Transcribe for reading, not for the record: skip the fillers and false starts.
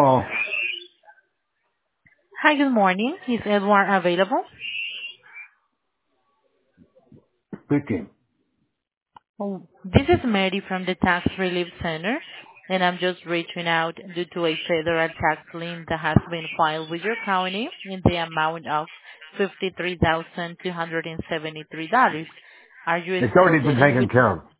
Hello. Hi, good morning. Is Edward available? Speaking. Oh, this is Mary from the Tax Relief Center, and I'm just reaching out due to a federal tax lien that has been filed with your county in the amount of $53,273. Are you It's still already been dealing taken with... care of.